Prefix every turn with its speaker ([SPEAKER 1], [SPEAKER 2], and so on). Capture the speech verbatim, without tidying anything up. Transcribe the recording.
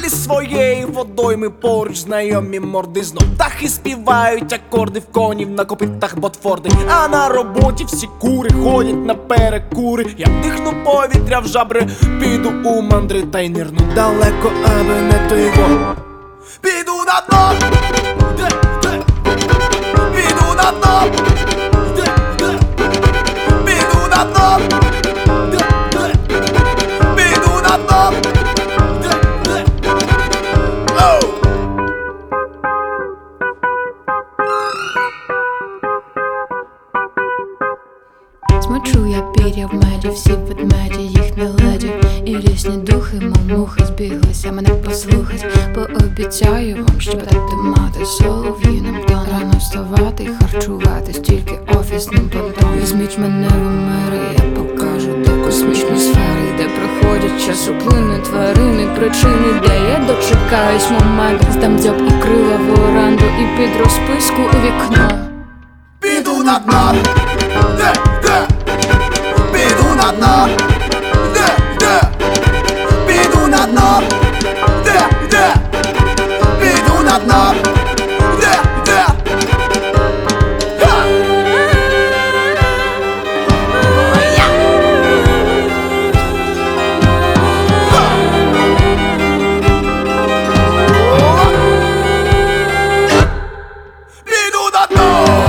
[SPEAKER 1] Біля своєї водойми поруч знайомі морди, знов птахи співають акорди в конів на копитах ботфорди. А на роботі всі кури ходять на перекури. Я вдихну повітря в жабри, піду у мандри та й нирну далеко, аби не той во. Піду на дно, де, де? Піду на дно, де, де? Піду на дно, де, де? Піду на дно, де, де? Оу!
[SPEAKER 2] Смочу я пір'я в меді, всі ведмеді, їх не леді. І різні духи, мов мухи, збіглися мене послухать. Пообіцяю вам, що будете мати солов'їним тоном. Рано вставати і харчуватись тільки офісним понтом. Візьміть мене в мири, я покажу до космічної сфери, де проходять часоплини, тварини, причини, де я дочекаюсь моменту. Здам дзьоб і крила в оранду, і під розписку у вікно.
[SPEAKER 1] Піду на дно, де, де? Піду на дно, де, де? Піду на дно, де, де? Піду на дно, де, де? Ха! Ой-я! Ха! О! Піду на дно.